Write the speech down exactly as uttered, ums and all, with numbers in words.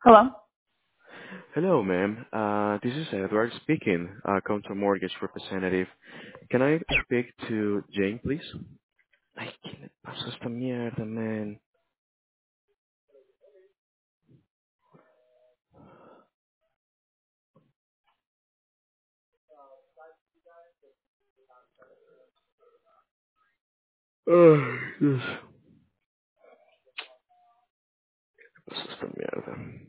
Hello? Hello, ma'am. Uh, this is Edward speaking, uh, Counter Mortgage representative. Can I speak to Jane, please? Ay, ¿qué le pasó a esta mierda, man? Ay, Dios. ¿Qué pasó a esta mierda?